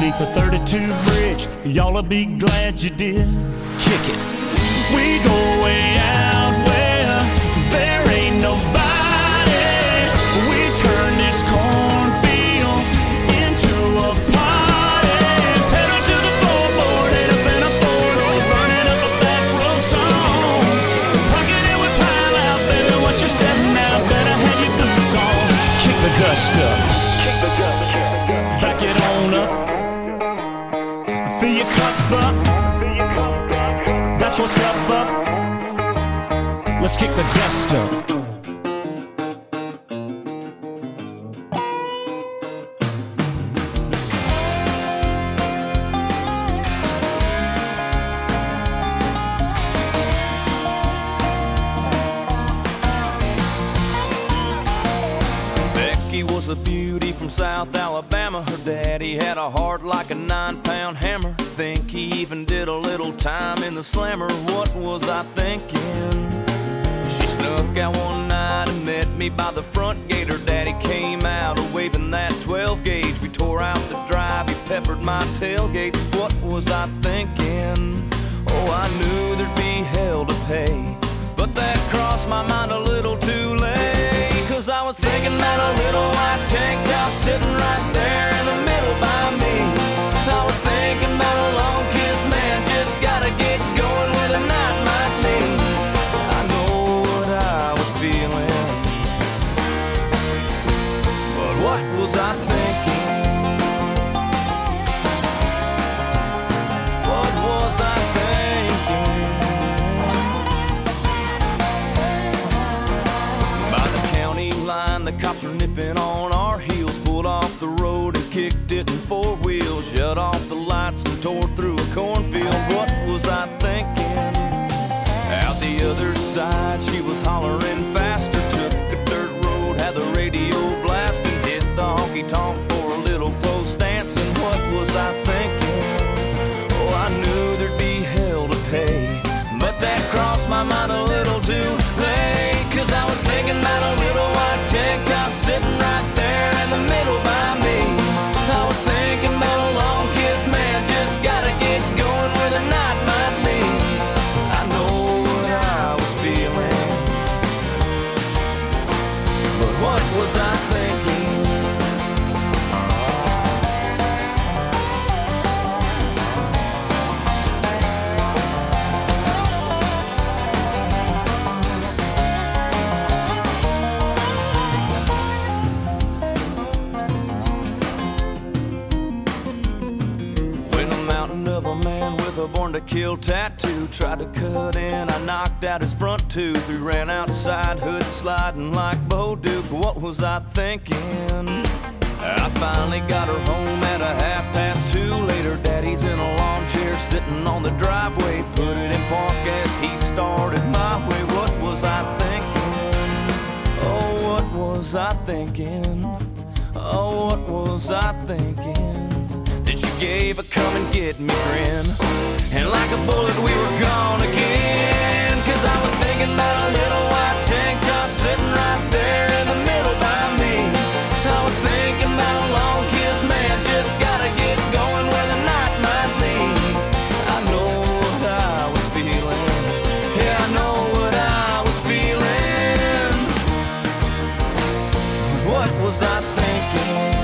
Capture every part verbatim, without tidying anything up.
beneath a thirty-two bridge. Y'all'll be glad you did. Kick it. We go way out where there ain't nobody. We turn this cornfield into a party. Pedal to the floorboard, head up in a four-door, running up a back road song. Rockin' it with pile out, baby, watch your step now. Better have your boots on. Kick the dust up. Kick the dust up. Back it on up. Fill your cup up. That's what's up, up. Let's kick the dust up. Becky was a beauty from South Alabama. Her daddy had a heart like a nine-pound hammer. Think he even did a little time in the slammer. What was I thinking? She snuck out one night and met me by the front gate. Her daddy came out waving that twelve gauge. We tore out the drive, he peppered my tailgate. What was I thinking? Oh, I knew there'd be hell to pay, but that crossed my mind a little too late. Cause I was thinking about a little white tank top sitting right there in the middle by me. I was thinking about a long kiss, man, just gotta get going where the night might lead. I know what I was feeling, but what was I thinking? What was I thinking? By the county line, the cops were nipping on our heels. Pulled off the road and kicked it in four wheels. Shut off the lights and tore through a cornfield. What was I thinking? Out the other side, she was hollering faster. Took a dirt road, had the radio blasting. Hit the honky-tonk for a little close dancing. What was I thinking? Oh, I knew there'd be hell to pay, but that crossed my mind a little too late. Cause I was thinking about a little white tank top sitting right there in the middle by me. I was thinking about a long kiss, man, just gotta get going where the night might be. I know what I was feeling, but what was I thinking? A born to kill tattoo tried to cut in, I knocked out his front tooth. We ran outside, hood sliding like Bo Duke. What was I thinking? I finally got her home at a half past two. Later, daddy's in a lawn chair sitting on the driveway. Put it in park as he started my way. What was I thinking? Oh, what was I thinking? Oh, what was I thinking? Then she gave a come and get me grin, and like a bullet we were gone again. Cause I was thinking about a little white tank top sitting right there in the middle by me. I was thinking about a long kiss, man, just gotta get going where the night might lead. I know what I was feeling, yeah, I know what I was feeling. What was I thinking?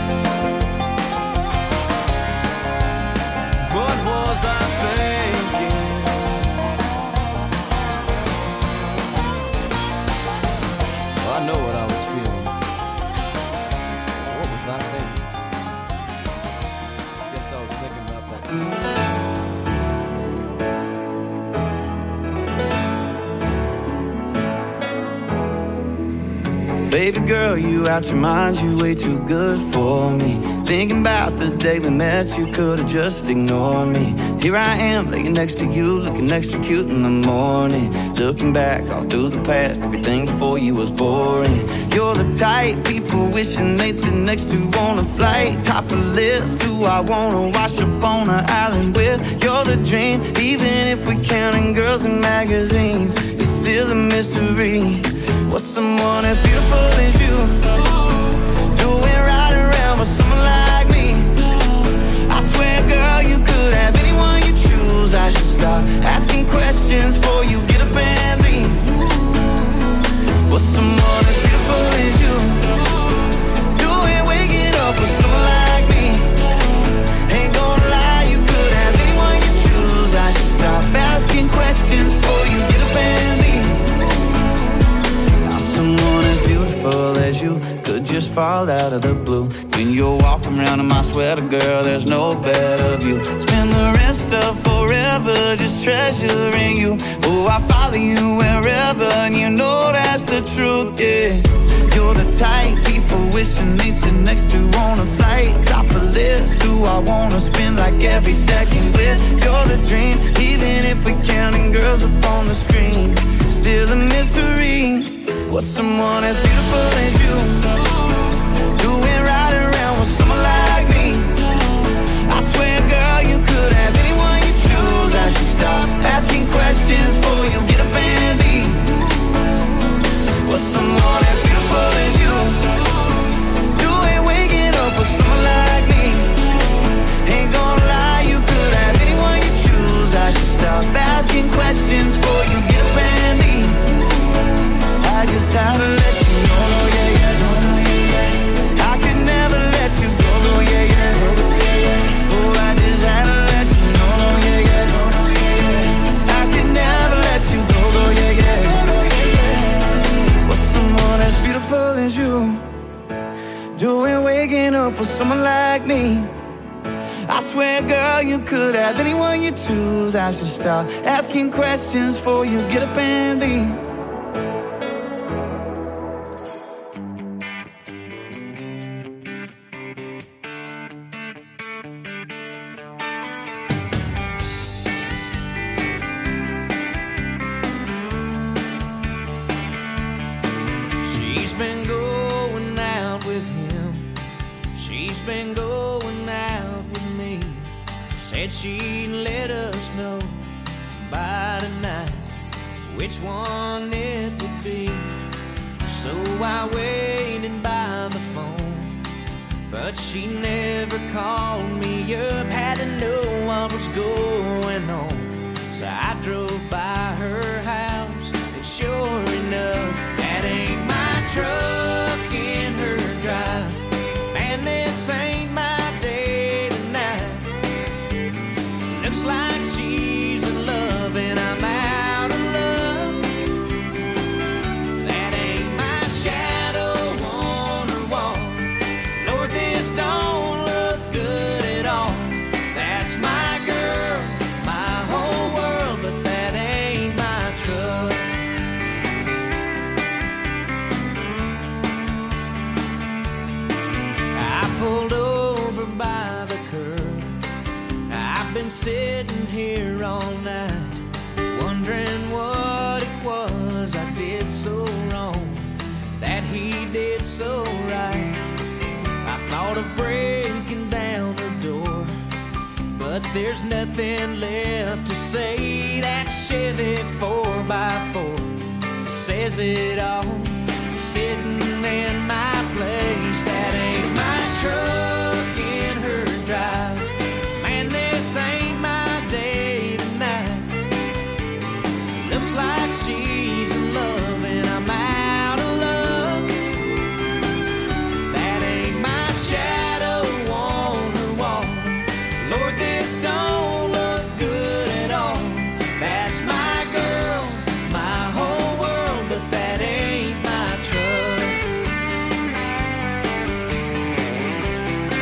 What was I thinking? Well, I know what I was feeling. What was I thinking? I guess I was thinking about that. Baby girl, you out your mind, you way too good for me. Thinking about the day we met, you could've just ignored me. Here I am, laying next to you, looking extra cute in the morning. Looking back all through the past, everything before you was boring. You're the type people wishing they'd sit next to on a flight. Top of the list, who I wanna wash up on an island with. You're the dream, even if we're counting girls in magazines. It's still a mystery. What's someone as beautiful as you doing right around with someone like me? I swear call out of the blue. When you're walking around in my sweater, girl, there's no better view. Spend the rest of forever just treasuring you. Oh, I follow you wherever, and you know that's the truth, yeah. You're the type people wishing they'd sit next to on a flight. Top of the list, who I wanna spend like every second with. You're the dream, even if we're counting girls up on the screen. Still a mystery, what's someone as beautiful as you doing right around with someone like me? I swear, girl, you could have anyone you choose. I should stop asking questions before you get up and leave. What's someone as beautiful as you doing waking up with someone like me? Ain't gonna lie, you could have anyone you choose. I should stop asking questions before you get up and leave. I just had to let you know, no, yeah, yeah, no, no, yeah, yeah. I could never let you go, no, yeah, yeah, no, no, yeah, yeah. Oh, I just had to let you know, no, yeah, yeah, no, no, yeah, yeah. I could never let you go, no, yeah, yeah, no, no, yeah, yeah. What's someone as beautiful as you doing waking up with someone like me? I swear, girl, you could have anyone you choose. I should stop asking questions before you get up and leave. She's been going out with him. She's been going out with me. Said she'd let us know by tonight which one it would be. So I waited by the phone, but she never called me up. Had to know what was going on, so I drove by her house, and sure enough, that ain't my truck in her drive. Man, this ain't my day tonight. Looks like she's in love and I'm out of love. That ain't my shadow on her wall. Lord, this don't look good at all. That's my girl, my whole world, but that ain't my truck. I pulled over by the curb. I've been sitting here all night, wondering what it was I did so wrong, that he did so right. I thought of breaking down the door, but there's nothing left to say. That Chevy four by four says it all, sitting in my place. That ain't my truck in her drive. Man, this ain't my day tonight. Looks like she's in love and I'm out of love. That ain't my shadow on her wall. Lord, this don't look good at all. That's my girl, my whole world, but that ain't my truck.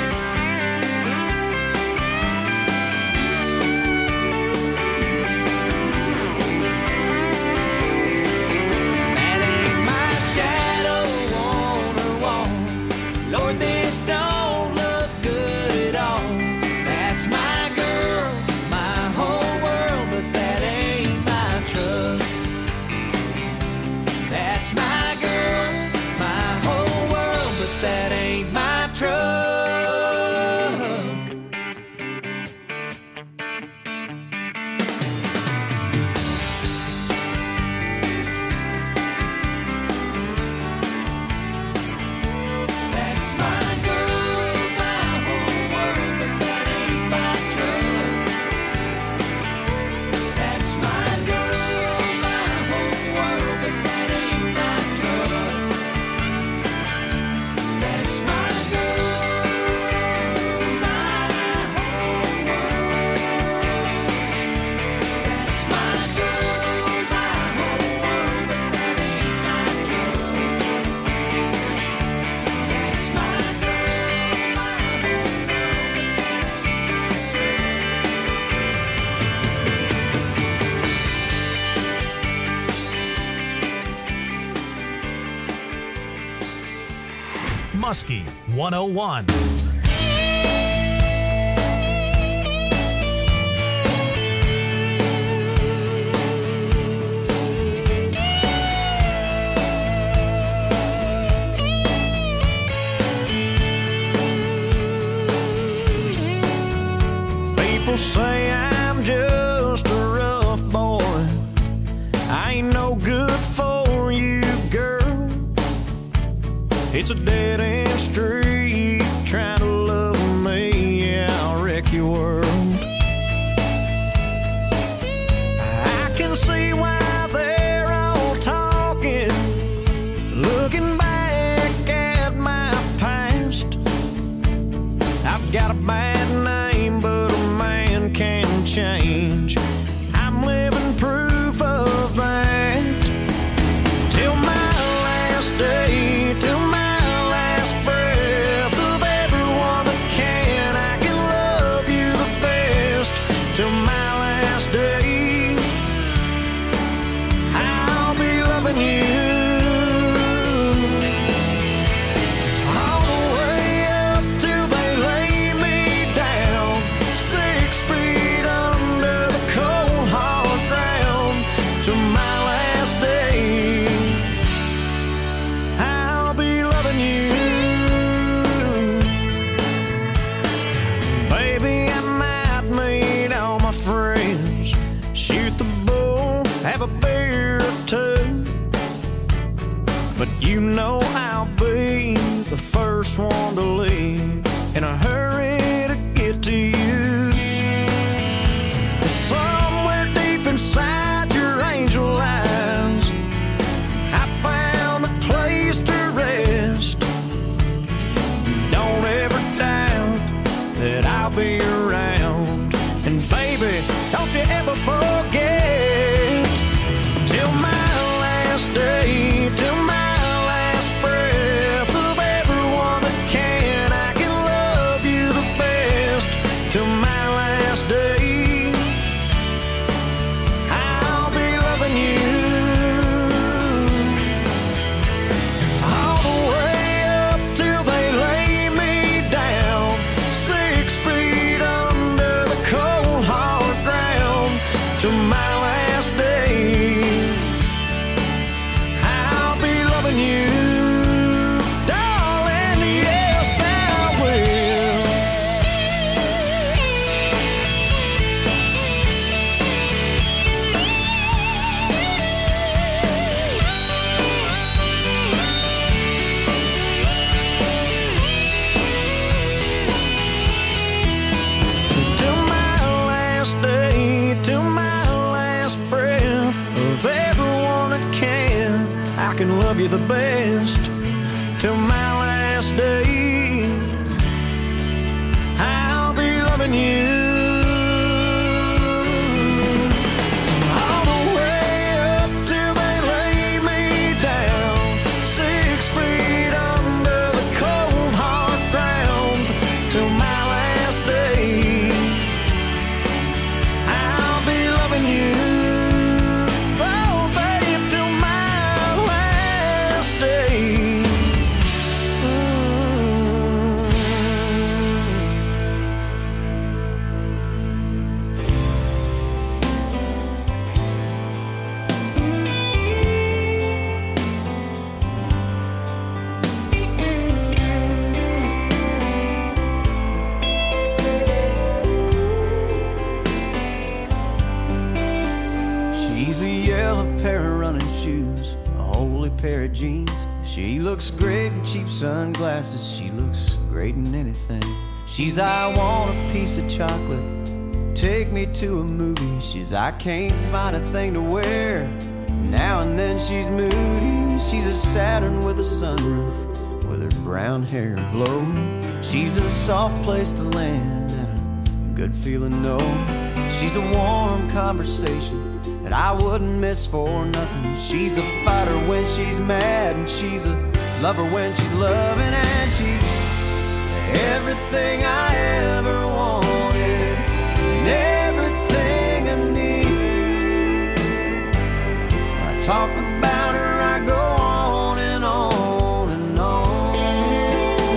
Husky one oh one. People say I'm just a rough boy. I ain't no good for you, girl. It's a dead-end street trying to love me. Yeah, I'll wreck your world. I can see why they're all talking, looking back at my past. I've got a bad name, but a man can change. I'm living proof of that. Till my last day, till my last breath of everyone that can, I can love you the best. Till my last day, I'll be loving you. All the way up till they lay me down, six feet under the cold hard ground. Till my last day, I'll be loving you. Baby, I might meet all my friends, shoot the bull, have a beer or two, but you know I'll be the first one to leave in a hurry to get to you. Somewhere deep inside your angel eyes, I found a place to rest. Don't ever doubt that I'll be around. And baby, don't you ever forget, till my last day, till my last breath of everyone that can, I can love you the best. Till my last day, I'll be loving you. All the way up till they lay me down, six feet under the cold hard ground. Till my last day, I'll be loving you. Darling, yes, I will. Till my last day, till my last breath of everyone that can, I can love you the best. Till my last day, I'll be loving you. All the way up till they lay me down, six feet under the cold hard ground. Till my last day, I'll be loving you. Oh, babe, till my last day. She's a yellow pair of running shoes, a holy pair of jeans. She looks great in cheap sunglasses. She looks great in anything. She's I want a piece of chocolate, take me to a movie. She's I can't find a thing to wear. Now and then she's moody. She's a Saturn with a sunroof, with her brown hair blowing. She's a soft place to land and a good feeling, no. She's a warm conversation that I wouldn't miss for nothing. She's a fighter when she's mad, and she's a lover when she's loving, and she's everything I ever wanted and everything I need. When I talk about her, I go on and on and on.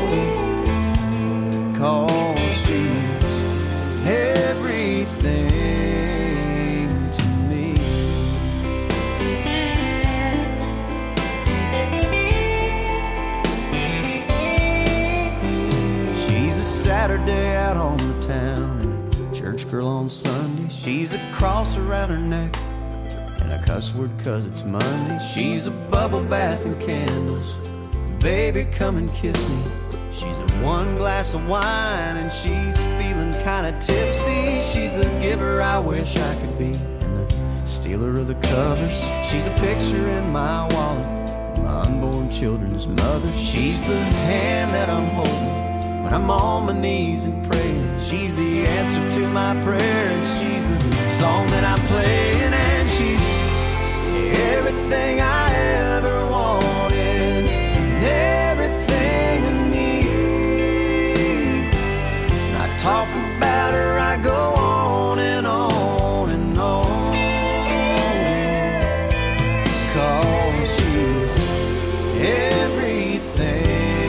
girl on Sunday. She's a cross around her neck and a cuss word 'cause it's Monday. She's a bubble bath and candles. Baby, come and kiss me. She's a one glass of wine and she's feeling kinda tipsy. She's the giver I wish I could be and the stealer of the covers. She's a picture in my wallet, my unborn children's mother. She's the hand that I'm holding when I'm on my knees and praying. She's the answer to my prayer and she's the song that I'm playing. And she's everything I ever wanted and everything I need. And I talk about her, I go on and on and on, 'cause she's everything.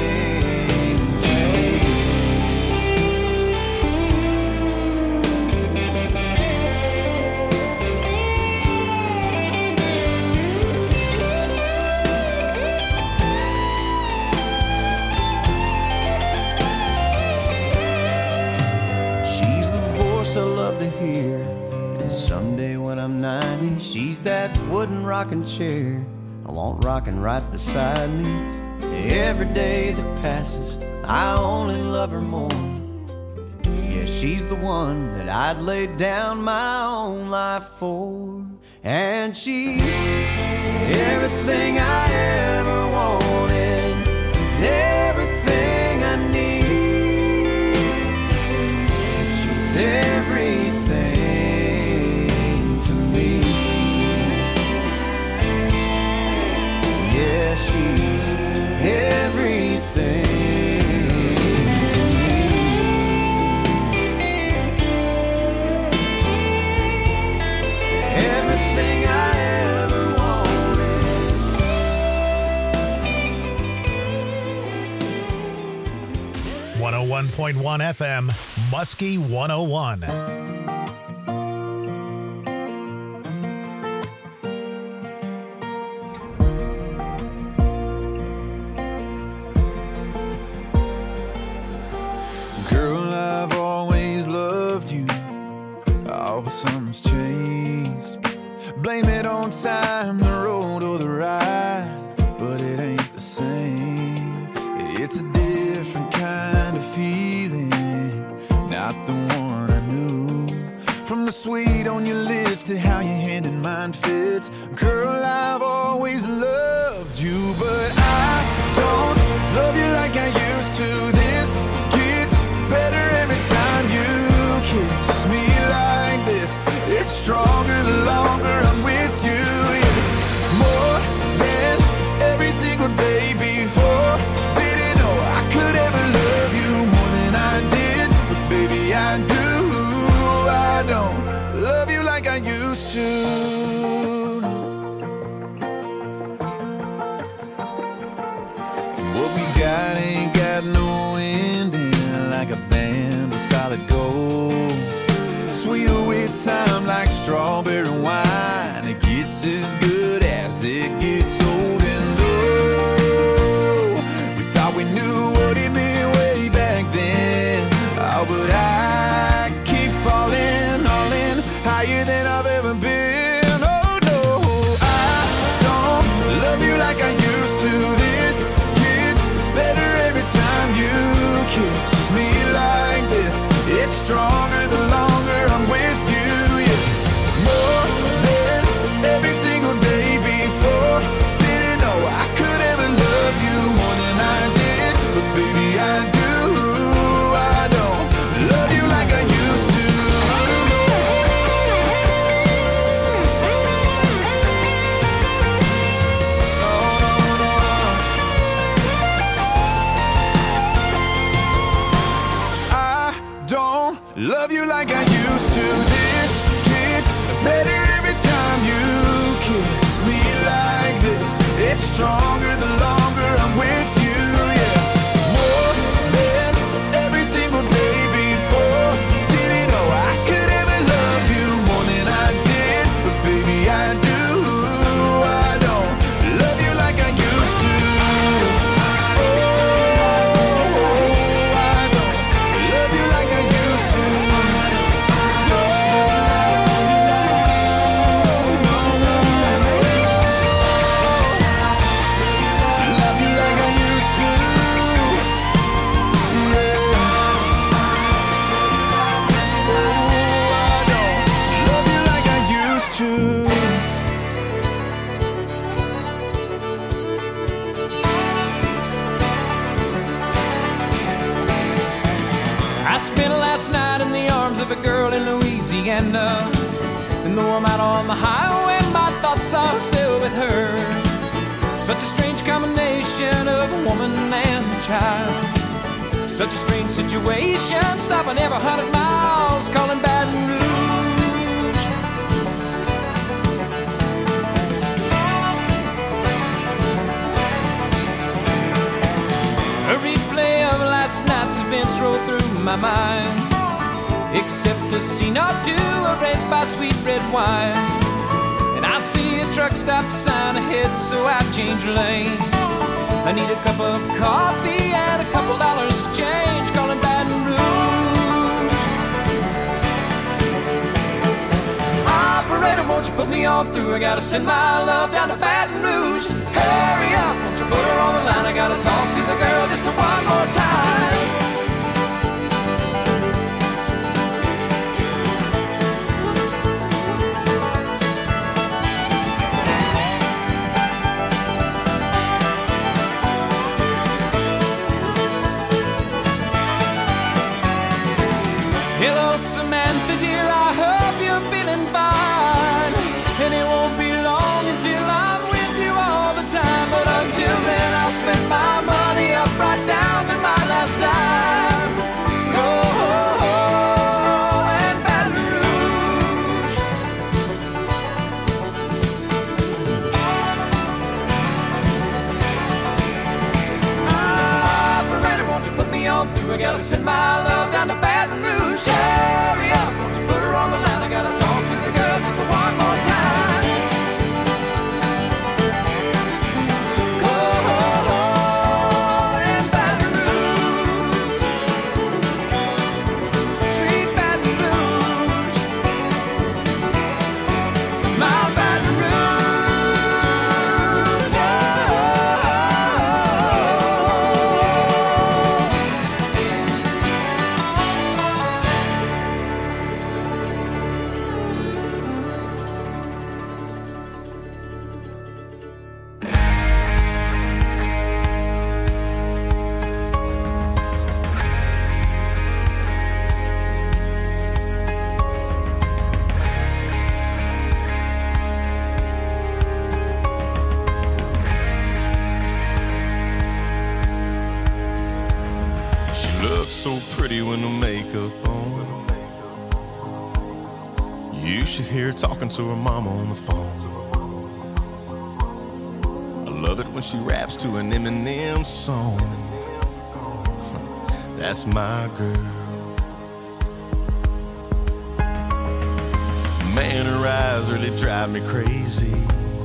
I love to hear. And someday when I'm ninety, she's that wooden rocking chair I want rocking right beside me. Every day that passes, I only love her more. Yeah, she's the one that I'd lay down my own life for. And she's everything I ever wanted, everything I need. She's everything to me. Yeah, she's everything to me. Everything I ever wanted. one oh one point one F M, Muskie one oh one. Girl, I've always loved you. Oh, but something's changed. Blame it on time, the road or the ride, but it ain't the same. It's a different kind of feeling, not the one I knew. From the sweet on your lips to how your hand in mine fits. Girl, I've always loved you, but I don't love you like I used to. This gets better every time you kiss me like this. It's stronger the longer I'm with you. Yeah. More than every single day before. Didn't know I could ever love you more than I did, but baby I do. I don't love you like I used to. What we got ain't got no ending, like a band of solid gold. Sweeter with time like strawberry wine. It gets as good as it gets old. And oh, we thought we knew what it meant way back then. Oh, but I keep falling, all in, higher than I've ever been. Oh no, I don't love you like I used to. This gets better every time you kiss me like this. It's stronger the longer I'm with you. Yeah. More than every single day before. Didn't know I could ever love you more than I did, but baby I do. I don't love you like I used to. Oh, no, no, no. I don't love you like I used to. This gets better every time you kiss me like this. It's stronger the longer I'm with you. Yeah. More than every single day before. Didn't know I could ever love you more than I did, but baby I do. I don't love you like I used to. Oh, I don't love you like I used to. No. spent last night in the arms of a girl in Louisiana. And though I'm out on the highway, my thoughts are still with her. Such a strange combination of a woman and a child. Such a strange situation, stopping every hundred miles, calling Baton Rouge. A replay of last night's events roll through my mind, except a scene or two erased by sweet red wine. And I see a truck stop sign ahead, so I change lane. I need a cup of coffee and a couple dollars change, calling Baton Rouge. Operator, won't you put me on through? I gotta send my love down to Baton Rouge. Hurry up, won't you put her on the line? I gotta talk to the girl just one more time. Hello, Samantha, dear, I hope you're feeling fine. And it won't be long until I'm with you all the time. But until then, I'll spend my money up right down to my last dime. Go and Baton Rouge. Operator, won't you put me on through? I gotta send my love down to Baton Rouge. Hurry up, won't you put her on the line? I gotta talk to the girl just one more time. Go and Baton Rouge, sweet Baton Rouge, my Baton Rouge. She looks so pretty with no makeup on. You should hear her talking to her mama on the phone. I love it when she raps to an Eminem song. That's my girl. Man, her eyes really drive me crazy.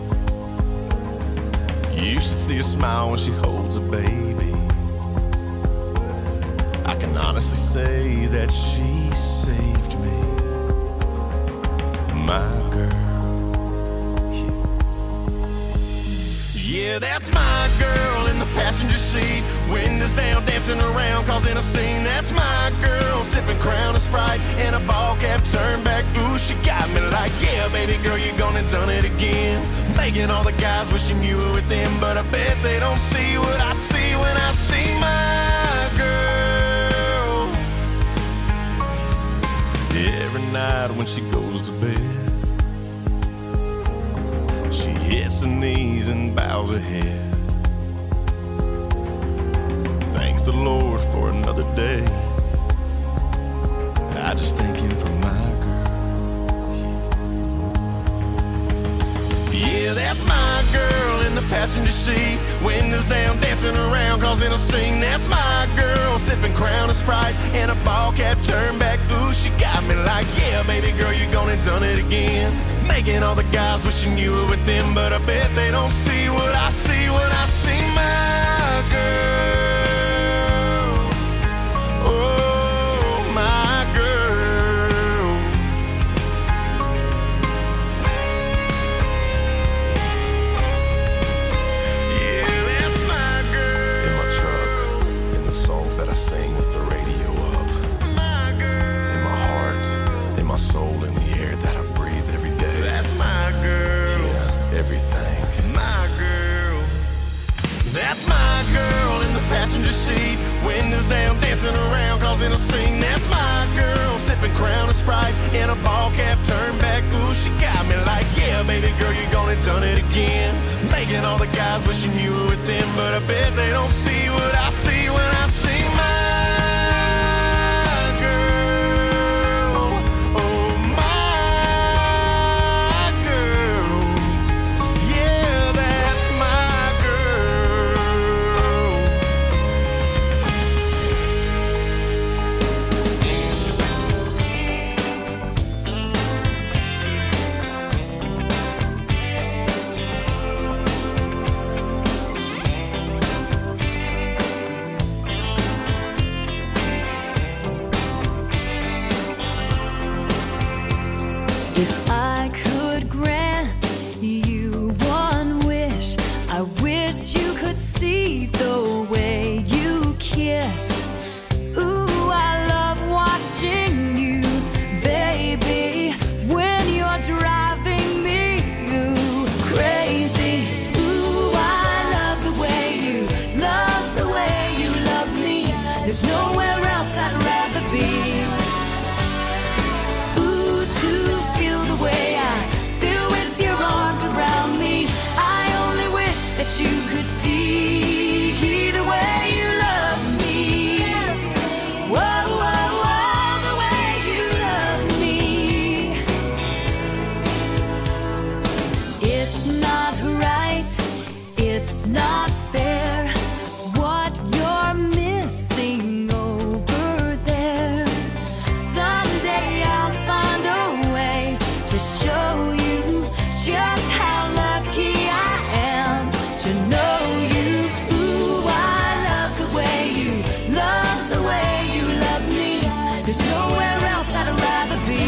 You should see her smile when she holds a baby. I can honestly say that she saved me. My girl, yeah. Yeah, that's my girl in the passenger seat. Windows down, dancing around, causing a scene. That's my girl, sipping Crown and Sprite and a ball cap turned back. Ooh, she got me like, yeah, baby girl, you gone and done it again. Making all the guys wishing you were with them, but I bet they don't see what I see when I see my girl. Every night when she goes to bed, she hits her knees and bows her head. Thanks the Lord for another day. I just thank him for my girl. Yeah, that's my girl in the passenger seat. Windows down, dancing around, causing a scene. That's my girl, sipping Crown and Sprite and a ball cap turned back. Ooh, she got me like, yeah, baby girl, you gone and done it again. Making all the guys wishing you were with them, but I bet they don't see what I see when I see my girl. Oh, my girl. Yeah, that's my girl. In my truck, in the songs that I sing with the radio up. My girl. In my heart, in my soul, in the air that I breathe every day. That's my girl. Yeah, everything. My girl. That's my girl in the passenger seat. Windows down, dancing around, causing a scene. That's my she got me like, yeah, baby girl, you gonna done it again. Making all the guys wishing you were with them, but I bet they don't see what I see when I see my girl. Oh, my girl. Yeah, that's my girl. If I could grant you one wish, I wish you could see the way you kiss. Ooh, I love watching you, baby, when you're driving me ooh, crazy. Ooh, I love the way you, love the way you love me. There's nowhere else I'd rather be. That you could see the way you love me. Whoa, whoa, whoa, the way you love me. It's not right, it's not fair, what you're missing over there. Someday I'll find a way to show you just how lucky I am to know you. Ooh, I love the way you, love the way you love me. There's nowhere else I'd rather be.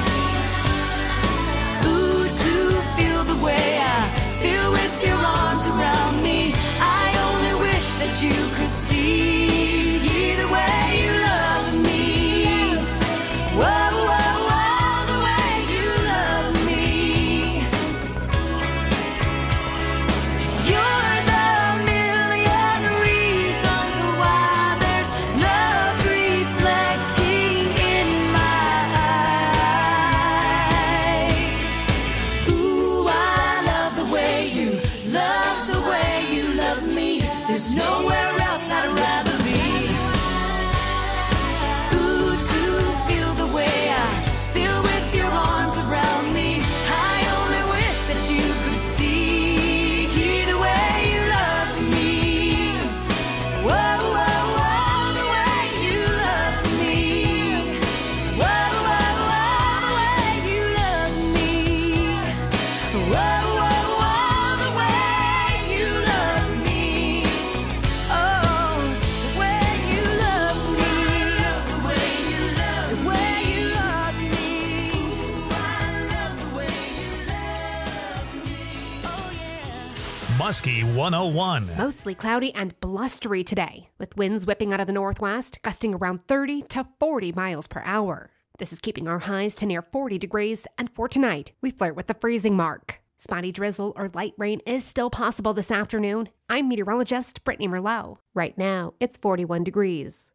Ooh, to feel the way I feel with your arms around me. I only wish that you could see the way you love me. Whoa, whoa, whoa, the way you love me. You're the million reasons why there's love reflecting in my eyes. Ooh, I love the way you, love the way you love me. There's nowhere else I'd rather be. Ooh, to feel the way I feel with your arms around me. I only wish that you could see the way you love me. Whoa, whoa, whoa, the way you love me. Whoa, whoa, whoa, the way you love me. Whoa, whoa, whoa, the way you love me. Oh, the way you love me. The way you love me. The way you love me. Ooh, I love the way you love me. Oh, yeah. Muskie one oh one. Mostly cloudy and blustery today, with winds whipping out of the northwest, gusting around thirty to forty miles per hour. This is keeping our highs to near forty degrees, and for tonight, we flirt with the freezing mark. Spotty drizzle or light rain is still possible this afternoon. I'm meteorologist Brittany Merlot. Right now, it's forty-one degrees.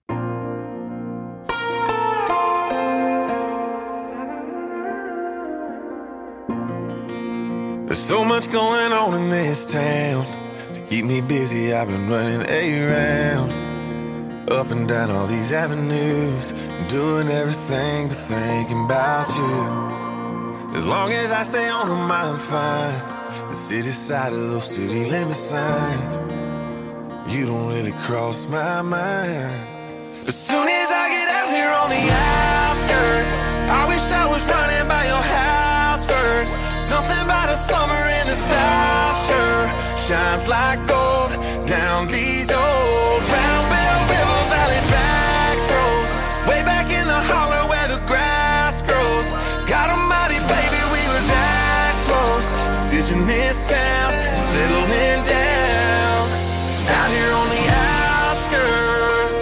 There's so much going on in this town. To keep me busy, I've been running around, up and down all these avenues, doing everything but thinking about you. As long as I stay on them, I'm fine. The city side of those city limit signs, you don't really cross my mind. As soon as I get out here on the outskirts, I wish I was running by your house first. Something about a summer in the South sure shines like gold down these old Round Bell River Valley back roads, way back in the holler where the grass grows. God almighty, baby, we were that close to ditching this town and settling down out here on the outskirts.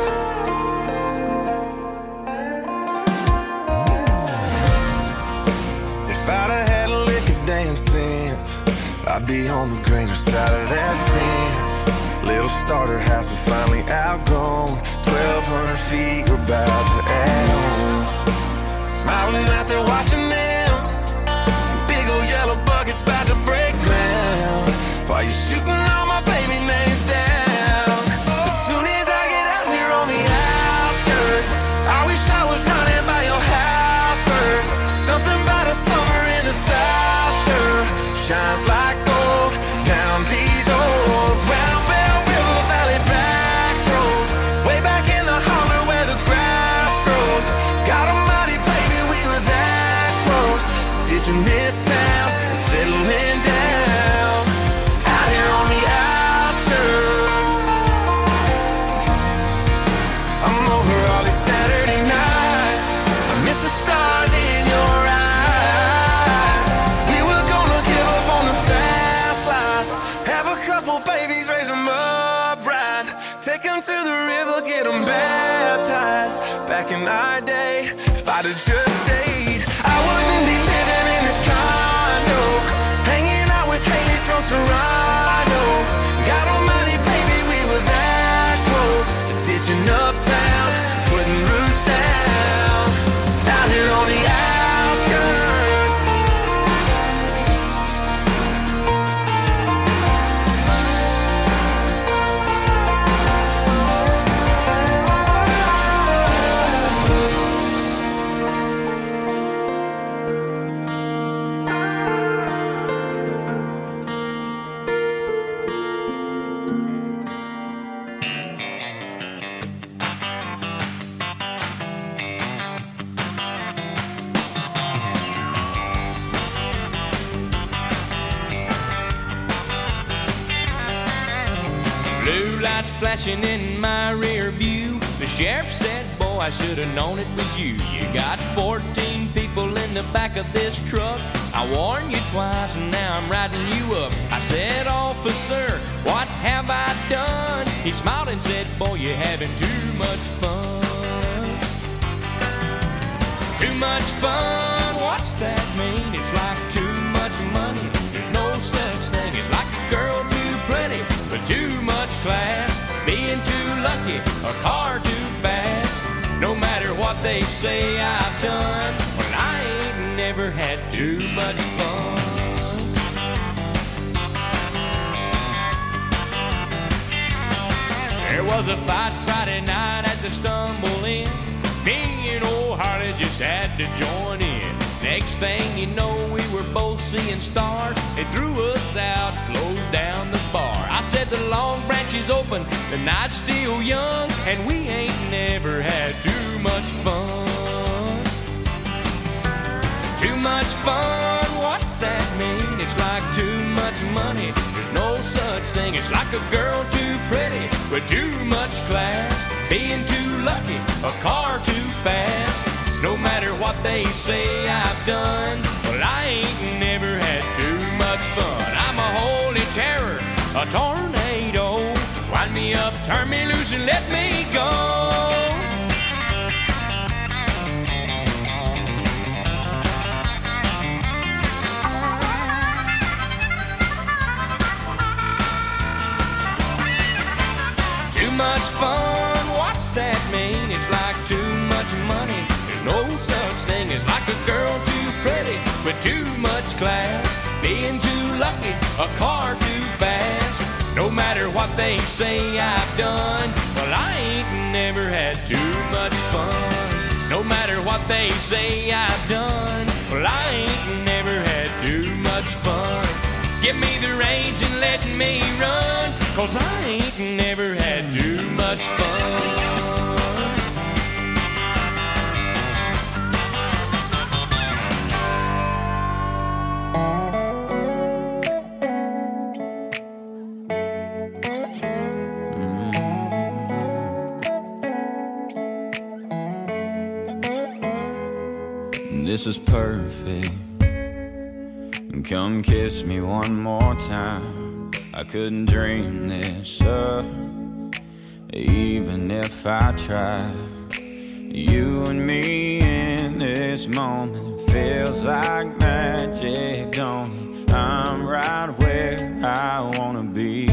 If I'd have had a lick of damn sense, I'd be on the greener side of that fence. Little starter house we finally outgrown, twelve hundred feet we're about to add on. Smiling out there watching them shines like gold down these old round bell river valley back roads, way back in the holler where the grass grows. God almighty, baby, we were that close, ditching this town and settling down out here on the outskirts. I'm over all these Saturday nights, I miss the stars in your eyes. We were gonna give up on the fast life, have a couple babies, raise them up right, take them to the river, get them baptized. Back in our day, if I'd have just stayed, I wouldn't be living in this condo, hanging out with Haley from Toronto. God almighty, baby, we were that close to ditching uptown, putting roots down out here on the outskirts. Blue lights flashing in my rear view. The sheriff said, boy, I should have known it was you. You got fourteen people in the back of this truck. I warned you twice and now I'm riding you up. I said, officer, what have I done? He smiled and said, boy, you're having too much fun. Too much fun, what's that mean? It's like too much money. There's no such thing. It's like a girl too pretty, but too much class, being too lucky, a car too fast. No matter what they say I've done, well, I ain't never had too much fun. There was a fight Friday night at the Stumble Inn. Me and old Harley just had to join in. Next thing you know, we were both seeing stars. They threw us out, closed down the bar. I said the Long Branch is open, the night's still young, and we ain't never had too much fun. Too much fun, what's that mean? It's like too much money. There's no such thing. It's like a girl too pretty with too much class, being too lucky, a car too fast. No matter what they say I've done, well, I ain't never had too much fun. I'm a holy terror, a tornado. Wind me up, turn me loose, and let me go. Too much fun, what's that mean? It's like too much money. No such thing as like a girl too pretty with too much class, being too lucky, a car too fast. No matter what they say I've done, well, I ain't never had too much fun. No matter what they say I've done, well, I ain't never had too much fun. Give me the reins and let me run, 'cause I ain't never had too much fun. This is perfect. Come kiss me one more time. I couldn't dream this up, even if I tried. You and me in this moment feels like magic, don't it? I'm right where I wanna be.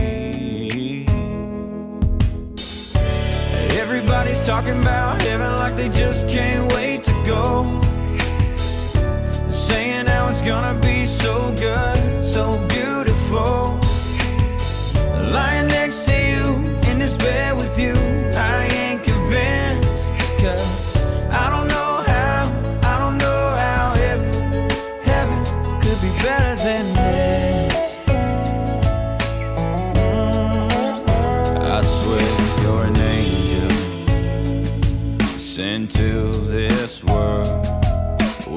Everybody's talking about heaven like they just can't wait to go, saying how it's gonna be so good, so beautiful. Lying next to you in this bed with you, I ain't convinced, 'cause I don't know how, I don't know how heaven, heaven could be better than this.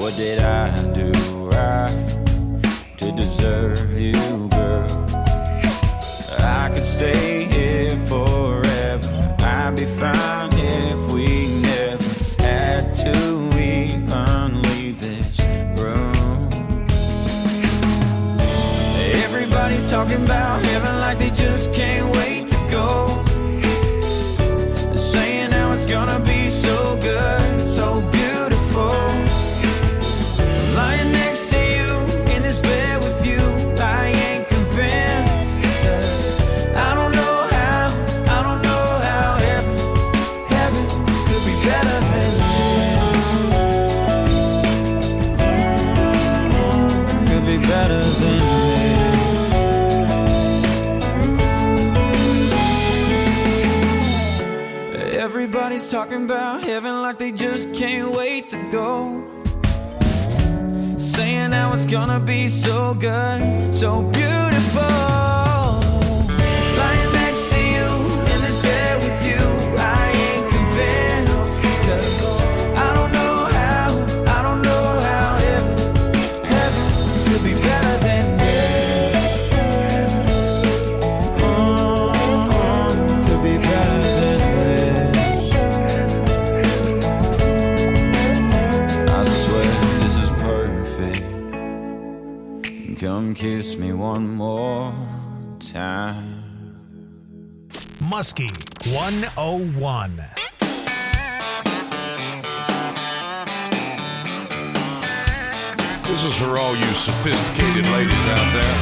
What did I do right to deserve you, girl? I could stay here forever. I'd be fine if we never had to even leave this room. Everybody's talking about heaven like they just can't wait to go. Saying how it's gonna be so good, so beautiful. Lying next to you in this bed with you, I ain't convinced. 'Cause I don't know how, I don't know how heaven, heaven could be better than this. Could be better than this. Everybody's talking about heaven like they just can't wait to go. Saying how it's gonna be so good, so beautiful. Lying next to you in this bed with you, I ain't convinced. 'Cause I don't know how, I don't know how heaven, heaven could be better than this. Oh, could be better than this. I swear this is perfect. Come kiss me one more time. Muskie one oh one. This is for all you sophisticated ladies out there.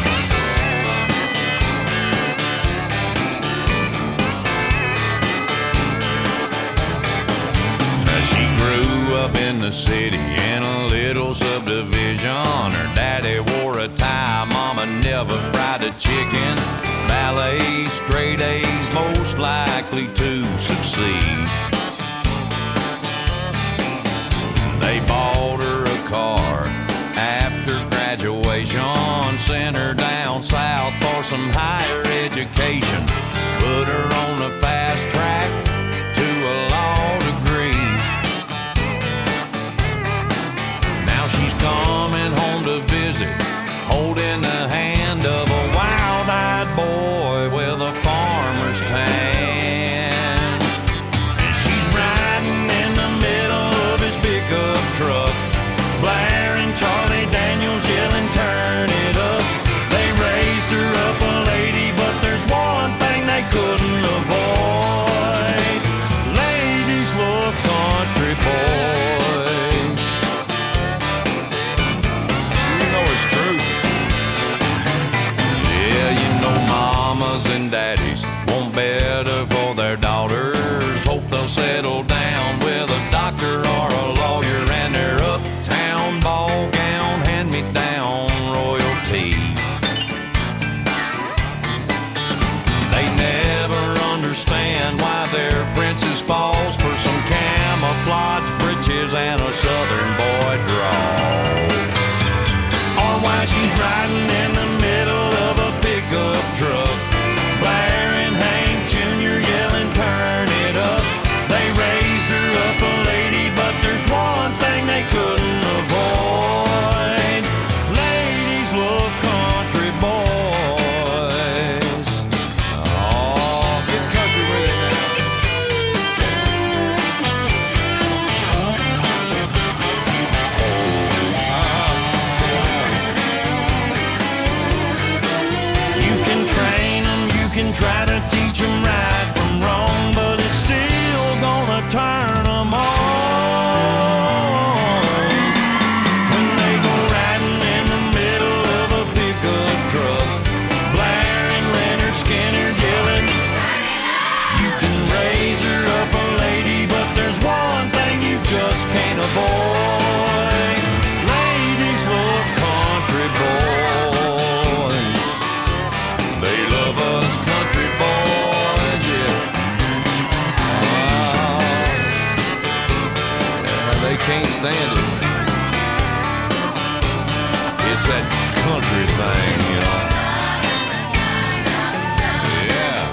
She grew up in the city in a little subdivision. Her daddy wore a tie, mama never fried a chicken. Ballet, straight A's, most likely to succeed. They bought her a car after graduation, sent her down south for some higher education, put her on the fast track to a law degree. Now she's coming home to visit, holding the hand of a wild-eyed boy with a farmer's tan. And she's riding in the middle of his pickup truck, blaring Charlie Daniels, yelling, turn it up. They raised her up a lady, but there's one thing they couldn't avoid. Ladies love country boys. You know it's true. Yeah, you know mamas and daddies want better for their daughters. Hope they'll settle down with a doctor or a lawyer, and their uptown ball gown hand-me-down royalty. They never understand why their princess falls for some camouflage breeches and a southern boy drawl. Or why she's riding in the middle of a pickup truck, blaring Hank Junior, yelling, turn it up. They raised her up a lady, but there's one thing they couldn't avoid. Ladies love country boys. Oh, get country with it now. You can train them, you can try to teach them right from wrong, but it's still gonna turn them on. When they go riding in the middle of a pickup truck, blaring Leonard Skinner, yelling, you can raise her up a lady, but there's one thing you just can't avoid. Ladies love country boys. They love us country boys, yeah. Ah, yeah, they can't stand it. It's that country thing, you know. Yeah.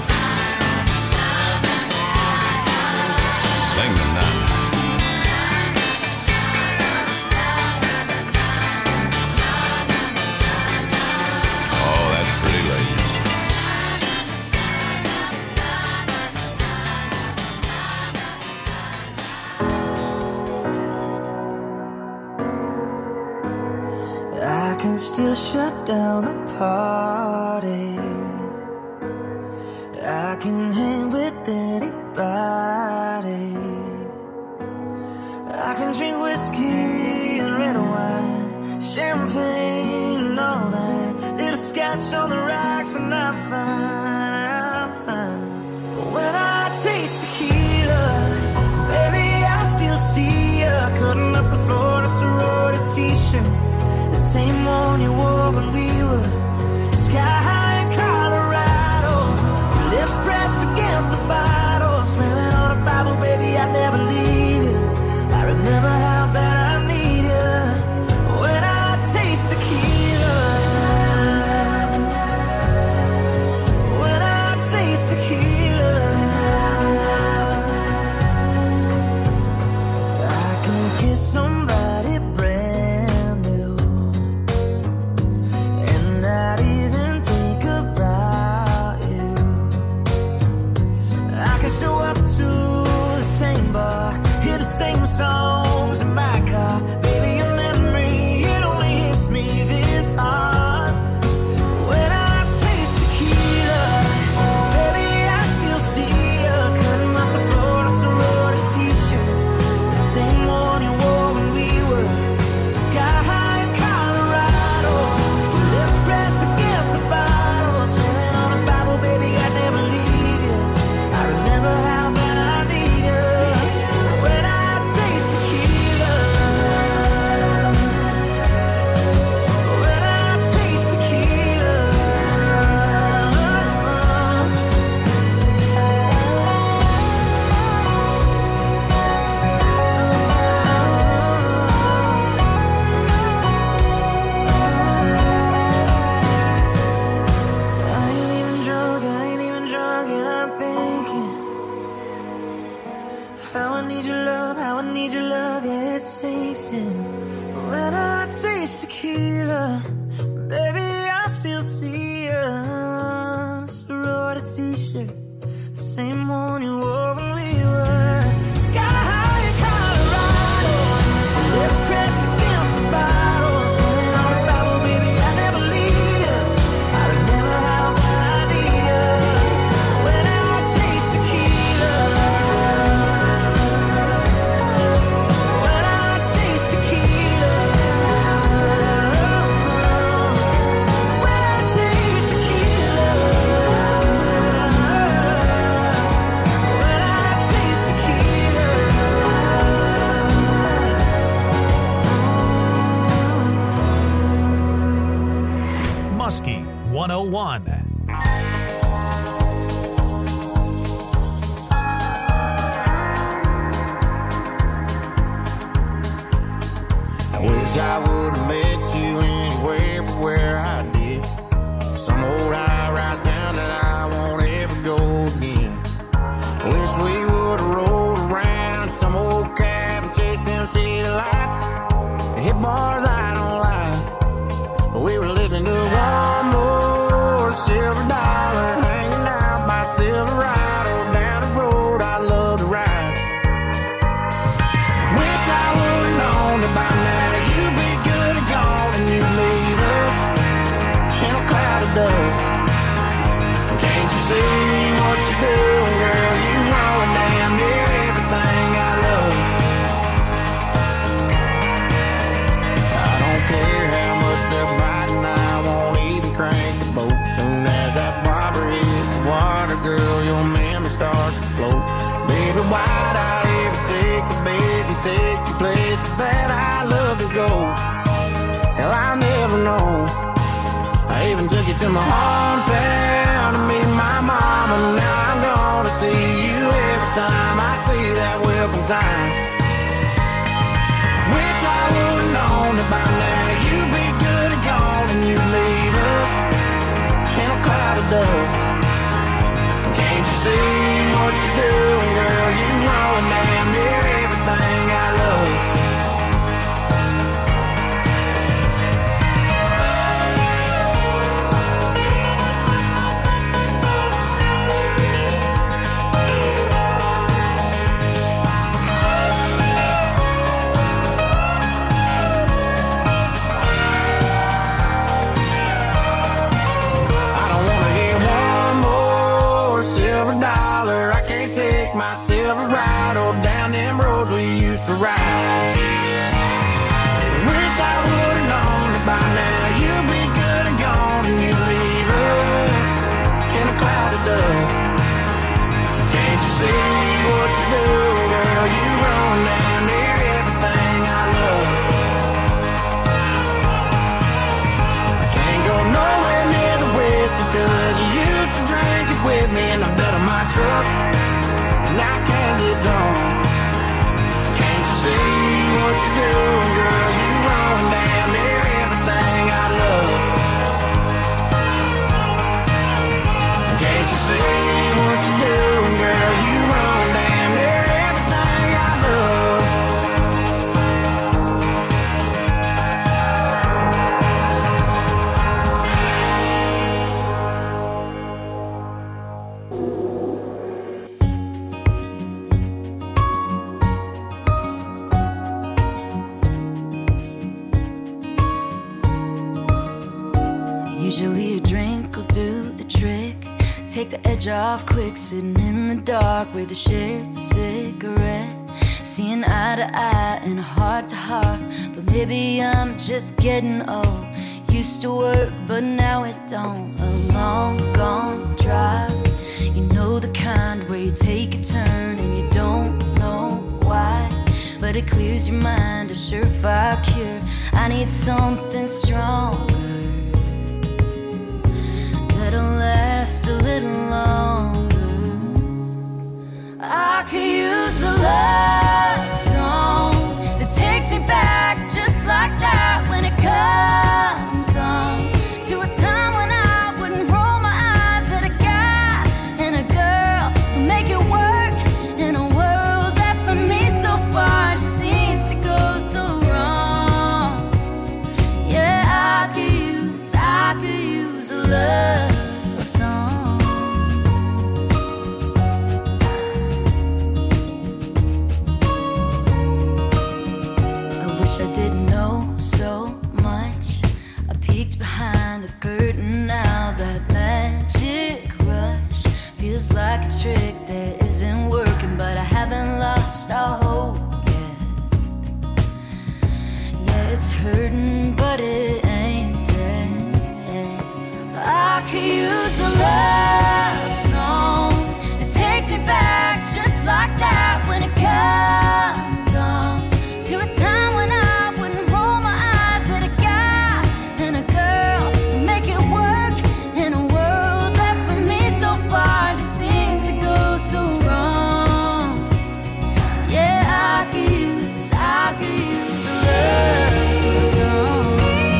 Sing the night. can still shut down the party. I can hang with anybody. I can drink whiskey and red wine, champagne and all night, little scotch on the rocks, and I'm fine, I'm fine. But when I taste tequila, baby, I still see ya cutting up the floor in a sorority t-shirt, the same one you wore when we were sky high in Colorado. Your lips pressed against the bottle, swearing on a Bible, baby, I'd never leave you. I remember how bad I need you when I taste tequila. When I taste tequila, I can kiss somebody brand new and not even think about you. I can show up to the same bar, hear the same songs in my car. Baby, your memory, it only hits me this hard. When I taste tequila, baby, I still see you cutting up the floor in a sorority t-shirt, the same one you wore when we were sky high in Colorado. Your lips pressed against the bottle, swearing on a Bible, baby, I'd never leave you. I remember how bad I need you when I taste tequila. When I taste tequila, I ain't even drunk, I ain't even drunk, and I'm thinking how I need your love, how I need your love, yeah, it sinks in. When I taste tequila, baby, I still see you. Sorority t-shirt, the same one you wore when we were sky high in Colorado. Your lips pressed against the bottle, swearing on a Bible, baby, I never leave you. I remember how bad I need you when I taste tequila. When I taste tequila, when I taste tequila, when I taste tequila. Muskie one oh one. I wish I would have met you anywhere but where I did. Some old high-rise town that I won't ever go again. I wish we would have rolled around some old cab and chased them city lights. Hit bars I don't like, but we were listening to one more Silver Dollar, hanging out by Silverado, down the road I love to ride. Wish I would've known that by now you'd be good and gone and you'd leave us in a cloud of dust. Can't you see what you're doing, girl? You know damn near everything I love. I don't care how much they're biting, I won't even crank the boat. Soon as that bobber hits the water, girl, your memory starts to float. Baby, why'd I ever take the bait and take you places that I love to go? Hell, I'll never know. I even took you to my hometown to meet my mama. Now I'm gonna see you every time I see that welcome sign. Wish I would've known that by now you'd be good and gone and you'd leave us in a cloud of dust. Can't you see what you're doing, girl? You know damn near everything I love. myself a ride, or down them roads we used to ride. Wish I would've known that by now you'd be good and gone, and you leave us in a cloud of dust. Can't you see what you do, girl? You run down near everything I love. I can't go nowhere near the whiskey, cause you used to drink it with me, and I bet on my truck, and I can't get drunk. Can't you see what you do, girl? You run down near everything I love. Can't you see what you do, girl? You run down near everything I love. Usually a drink will do the trick. Take the edge off quick, sitting in the dark with a shared cigarette. Seeing eye to eye and heart to heart. But maybe I'm just getting old. Used to work, but now it don't. A long gone drive. You know the kind where you take a turn and you don't know why. But it clears your mind, a surefire cure. I need something stronger that'll last a little longer. I could use a love song that takes me back just like that when it comes on, to a time when I wouldn't roll my eyes at a guy and a girl who make it work in a world that for me so far just seems to go so wrong. Yeah, I could use, I could use a love song. I wish I didn't know so much. I peeked behind the curtain now. That magic rush feels like a trick that isn't working, but I haven't lost all hope yet. Yeah, it's hurting, but it ain't dead. I could use a love song that takes me back just like that when it comes on, to a time when I wouldn't roll my eyes at a guy and a girl who make it work in a world that for me so far just seems to go so wrong. Yeah, I could use, I could use a love song.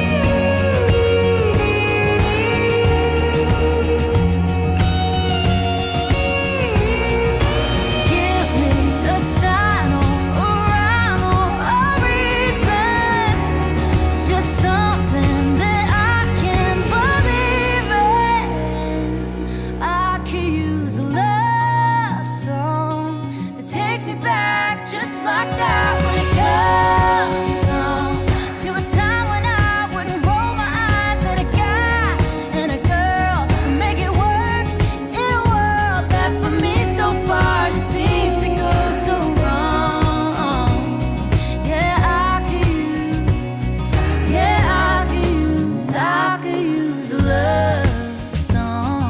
Like that when it comes on, to a time when I wouldn't roll my eyes at a guy and a girl who make it work in a world that for me so far just seems to go so wrong. Yeah, I could use, yeah, I could use, I could use a love song.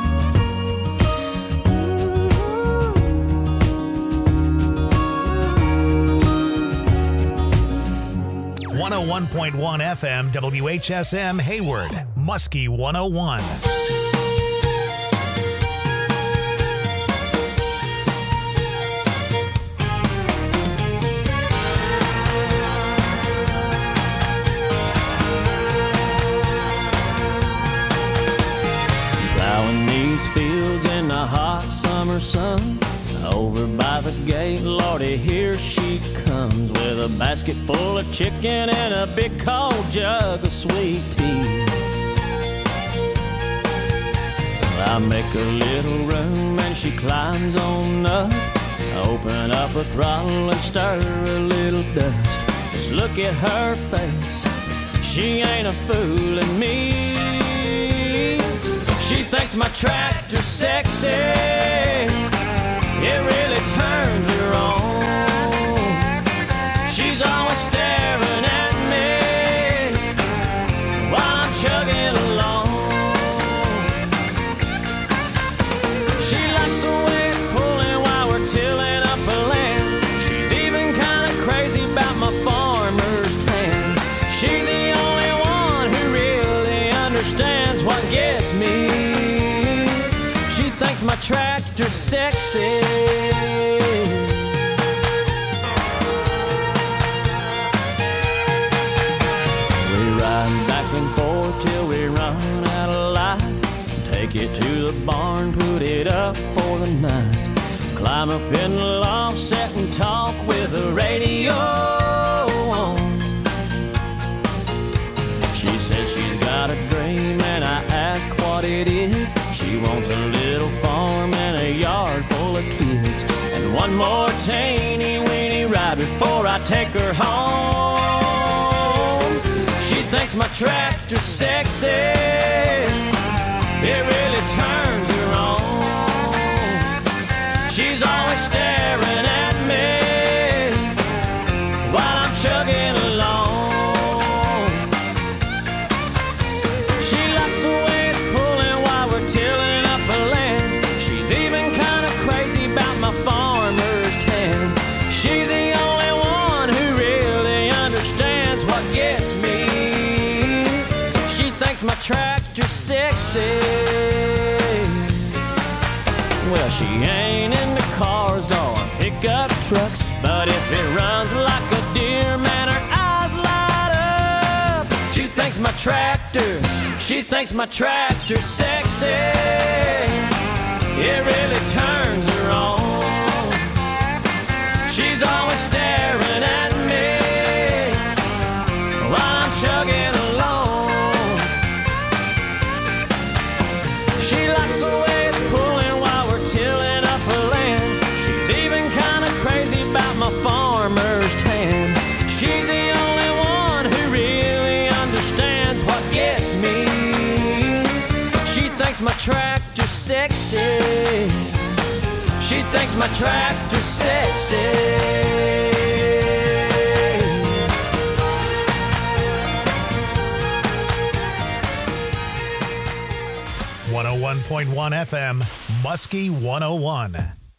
one oh one point one F M W H S M Hayward, Muskie one oh one. Plowing these fields in the hot summer sun. Over by the gate, Lordy, here she comes with a basket full of chicken and a big cold jug of sweet tea. I make a little room and she climbs on up. I open up her throttle and stir a little dust. Just look at her face, she ain't a fooling me. She thinks my tractor's sexy. it really turns her on. She's always staring at me while I'm chugging along. She likes the way it's pulling while we're tilling up a land. She's even kind of crazy about my farmer's tan. She's the only one who really understands what gets me. She thinks my tractor's sexy. We ride back and forth till we run out of light. Take it to the barn, put it up for the night. Climb up in the loft, sit and talk with the radio on. She says she's got a dream and I ask what it is. She wants a little farm and a yard full of kids, and one more teeny weeny ride before I take her home. She thinks my tractor's sexy. It really turns her on. She's always staring at me while I'm chugging along. She likes the way it's pulling while we're tilling up a land. She's even kind of crazy about my farmer's tan. She's the only one who really understands what gets me. She thinks my tractor's sexy. Well, she ain't into cars or pickup trucks, but if it runs like a deer, man, her eyes light up. She thinks my tractor, she thinks my tractor's sexy. It really turns her on. She's always staring at me while I'm chugging along. She likes the way it's pulling while we're tilling up her land. She's even kind of crazy about my farmer's tan. She's the only one who really understands what gets me. She thinks my tractor's sexy. She thinks my tractor's sexy. one oh one point one F M, Muskie one oh one.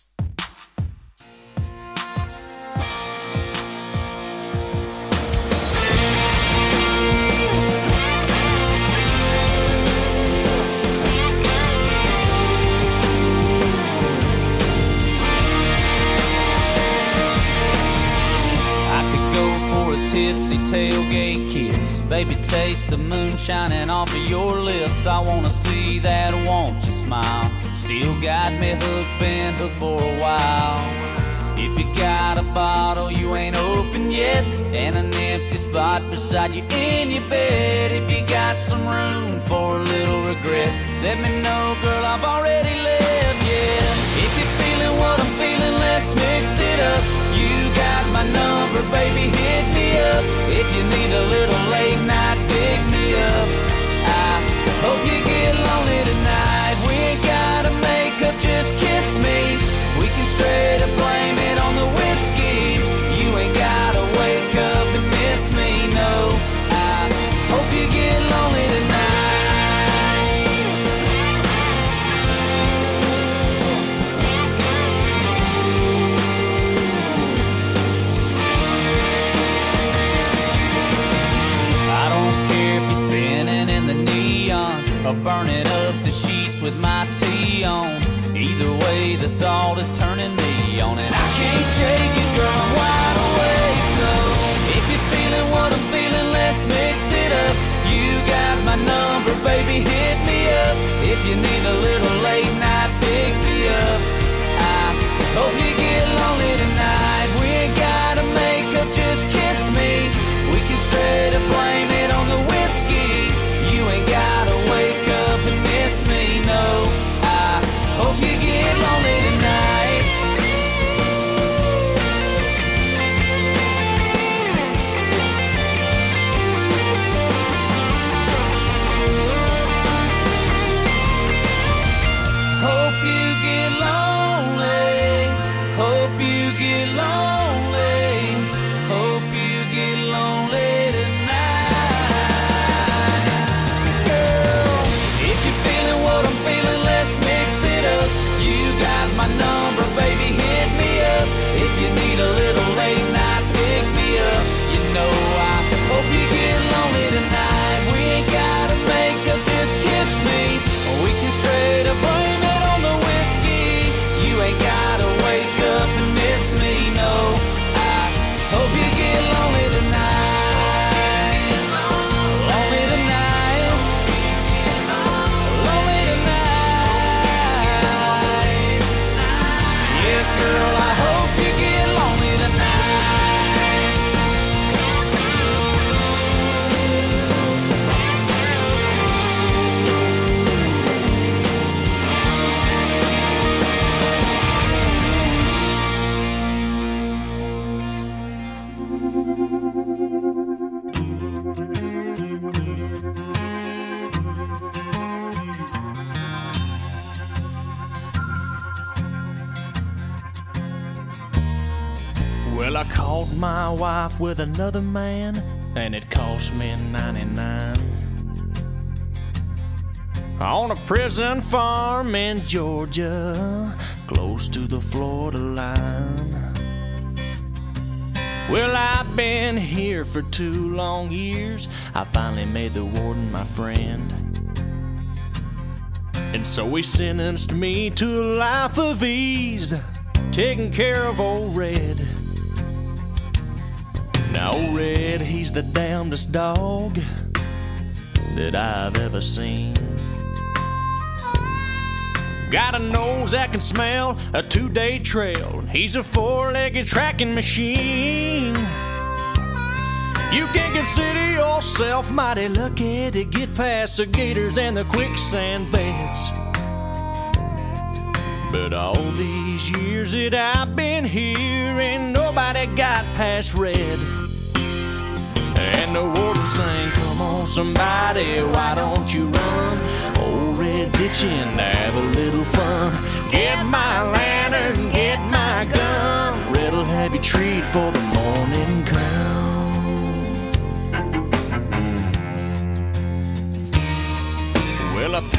Tipsy tailgate kiss, baby, taste the moon shining off of your lips. I wanna see that, won't you smile? Still got me hooked, been hooked for a while. If you got a bottle you ain't opened yet, and an empty spot beside you in your bed, if you got some room for a little regret, let me know, girl, I've already left, yeah. If you're feeling what I'm feeling, let's mix it up. You got my number, baby, hit me up. If you need a little late night, pick me up. I hope you get lonely tonight. We ain't gotta make up, just kiss me. We can straight up blame it on the whiskey. You ain't gotta wake up and miss me, no. I hope you get lonely tonight. Or burning up the sheets with my tea on. Either way, the thought is turning me on, and I can't shake it, girl, I'm wide awake. So if you're feeling what I'm feeling, let's mix it up. You got my number, baby, hit me up. If you need a little late night, pick me up. I hope you get lonely tonight. We ain't gotta make up, just kiss me. We can straight up blame it on the whiskey. You ain't gotta wake up and miss me, no. I hope you get lonely tonight. Well, I caught my wife with another man, and it cost me ninety-nine. On a prison farm in Georgia, close to the Florida line. Well, I've been here for two long years. I finally made the warden my friend. And so he sentenced me to a life of ease, taking care of old Red. Now old Red, he's the damnedest dog that I've ever seen. Got a nose that can smell a two-day trail. He's a four-legged tracking machine. You can consider yourself mighty lucky to get past the gators and the quicksand beds. But all these years that I've been here, ain't nobody got past Red. And the warden sang, come on somebody, why don't you run? Old Red's itching to have a little fun. Get my lantern, get my gun. Red'll have you treat for the morning come. Well, I